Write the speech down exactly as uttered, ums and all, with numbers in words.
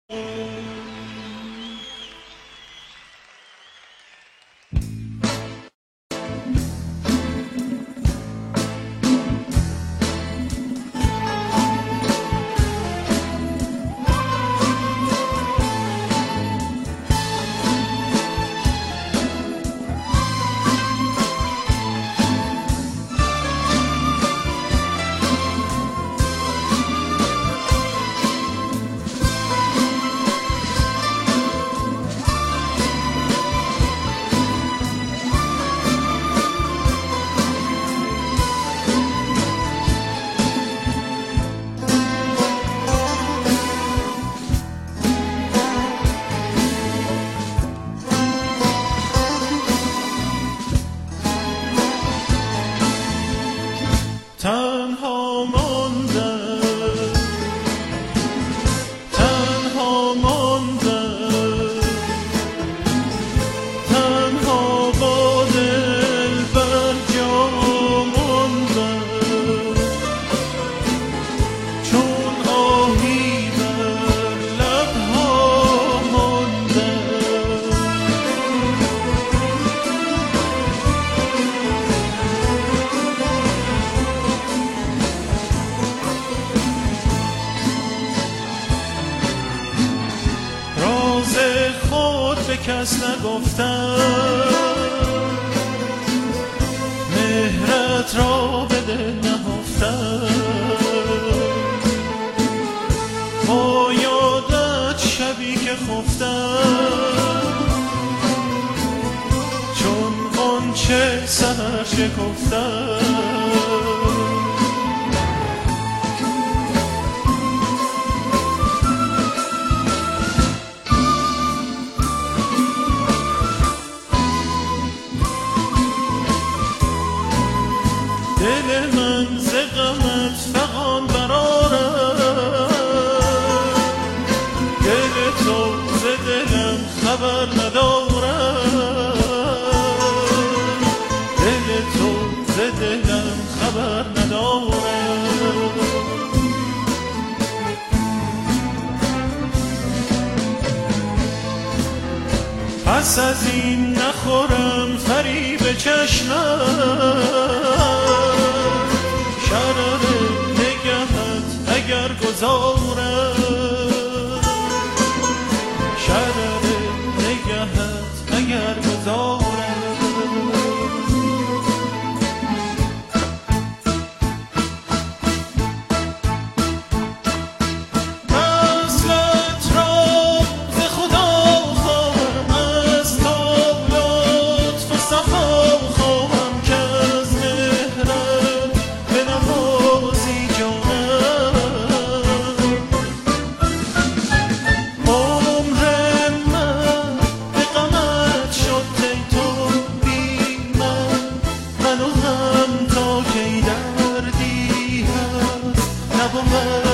تنها مانده تنها مانده تنها با دل بر جا مانده چون آهی بر لبها مانده خود به کس نگفتم مهرت را به دل نهفتم با یادت شبی که خفتم چون غنچه سحر شکفتم دل من ز غمت فغان برآرد دل تو ز دلم خبر ندارد دل تو ز دلم خبر ندارد پس از این نخورم فریب چشمت شرر نگهت اگر گذارم شرر نگهت اگر گذارم وصلت را ز خدا خواهم از تو لطف و صفا خواهم که از مهرت بنوازی جانم عمر من به غمت شد ای تو بی من منو هم تا کی دردی هست نبود